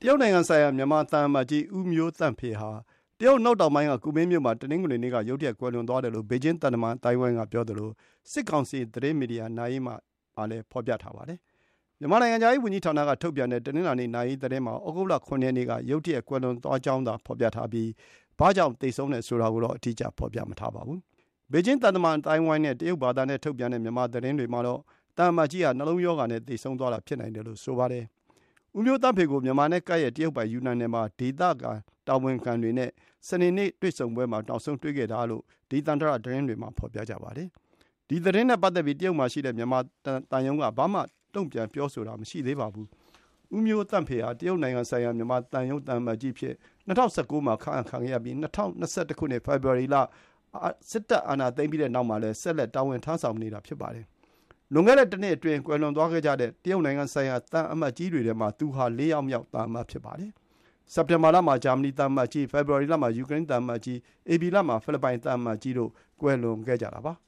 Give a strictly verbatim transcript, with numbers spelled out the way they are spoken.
တရုတ်နိုင်ငံဆိုင်ရာမြန်မာသံအမတ်ကြီးဦးမျိုးသန့်ဖေဟာတရုတ်နောက်တောင်ပိုင်းကကူမင်းမြို့မှာတနင်္ဂနွေနေ့ကရုတ်တရက်ကွယ်လွန်သွားတယ်လို့ဘေကျင်းသံတမန်အတိုင်းဝိုင်းကပြောသလိုစစ်ကောင်စီသတင်းမီဒီယာနာယီမှလည်းဖော်ပြထားပါတယ်။မြန်မာနိုင်ငံခြားရေးဝန်ကြီးဌာနကထုတ်ပြန်တဲ့တနင်္လာနေ့နာယီသတင်းမှာဩဂုတ်လ ခုရက်နေ့ကရုတ်တရက်ကွယ်လွန်သွားကြောင်းသာဖော်ပြထားပြီးဘာကြောင့်သေဆုံးတယ်ဆိုတာကိုတော့အတိအကျဖော်ပြမထားပါဘူး။ဘေကျင်းသံတမန်အတိုင်းဝိုင်းနဲ့တရုတ်ဘာသာနဲ့ထုတ်ပြန်တဲ့မြန်မာသတင်းတွေမှာတော့သံအမတ်ကြီးဟာနှလုံးရောဂါနဲ့သေဆုံးသွားတာဖြစ်နိုင်တယ်လို့ဆိုပါတယ်။ဦးမျိုးသန့်ဖေကိုမြန်မာနဲ့ကပ်ရဲ့တရုတ်ပိုင်ယူနန်နယ်မှာဒေသခံတာဝန်ခံတွေနဲ့စနေနေ့တွေ့ဆုံပွဲမှာနောက်ဆုံးတွေ့ခဲ့တာလို့ဒီသံတရသတင်းတွေမှာဖော်ပြကြပါတယ်။ဒီသတင်းနဲ့ပတ်သက်ပြီးတရုတ်မှာရှိတဲ့မြန်မာတန်ယုံကဘာမှတုံ့ပြန်ပြောဆိုတာမရှိသေးပါဘူး။ဦးမျိုးသန့်ဖေဟာတရုတ်နိုင်ငံဆိုင်ရာမြန်မာတန်ယုံတန်မတ်ကြီးဖြစ်၂၀၁၉မှာခန့်အပ်ခံရပြီး၂၀၂၁ခုနှစ်ဖေဖော်ဝါရီလစစ်တပ်အာဏာသိမ်းပြီးတဲ့နောက်မှာလည်းဆက်လက်တာဝန်ထမ်းဆောင်နေတာဖြစ်ပါတယ်။လွန်ခဲ့တဲ့တစ်နှစ်အတွင်းကွယ်လွန်သွားခဲ့ကြတဲ့တရုတ်နိုင်ငံဆိုင်ရာတန်အမတ်ကြီးတွေထဲမှာသူဟာလေးယောက်မြောက်တန်အမတ်ဖြစ်ပါတယ်။စက်တင်ဘာလမှာဂျာမနီတန်အမတ်ကြီး၊ဖေဖော်ဝါရီလမှာယူကရိန်းတန်အမတ်ကြီး၊ဧပြီလမှာဖိလစ်ပိုင်တန်အမတ်ကြီးတို့ကွယ်လွန်ခဲ့ကြတာပါ။